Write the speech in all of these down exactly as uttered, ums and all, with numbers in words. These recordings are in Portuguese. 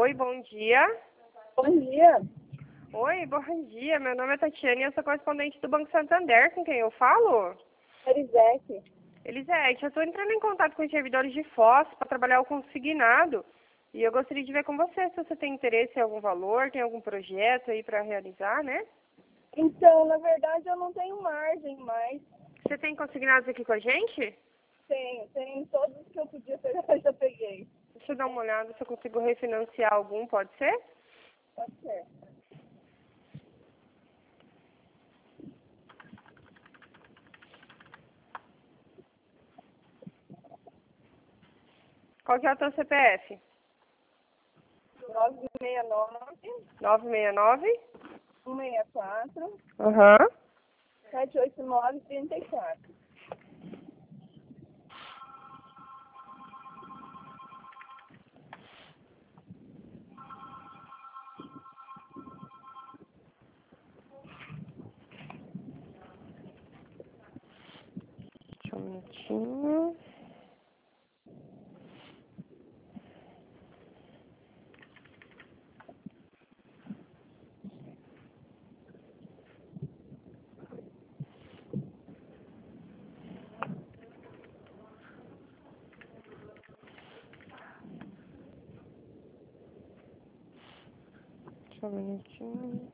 Oi, bom dia. Bom dia. Oi, bom dia. Meu nome é Tatiana e eu sou correspondente do Banco Santander. Com quem eu falo? Elisete. Elisete, eu estou entrando em contato com os servidores de Foz para trabalhar o consignado. E eu gostaria de ver com você se você tem interesse em algum valor, tem algum projeto aí para realizar, né? Então, na verdade, eu não tenho margem mais. Você tem consignados aqui com a gente? Tenho, tenho todos os que eu podia pegar, eu já peguei. Deixa eu dar uma olhada se eu consigo refinanciar algum, pode ser? Pode ser. Qual que é o teu C P F? nove seis nove, nove seis nove? um seis quatro, Aham. sete oito nove, três quatro. Só um minutinho. Só um minutinho.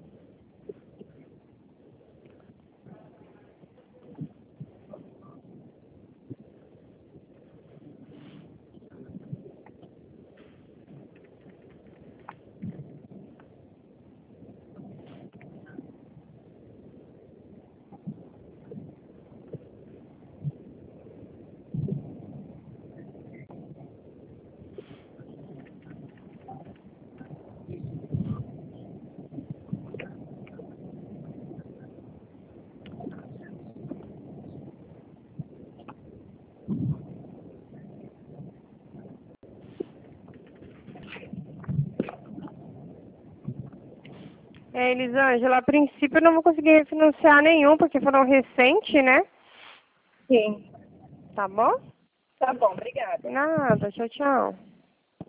É, Elisângela, a princípio eu não vou conseguir refinanciar nenhum, porque foram recentes, né? Sim. Tá bom? Tá bom, obrigada. Nada, tchau, tchau.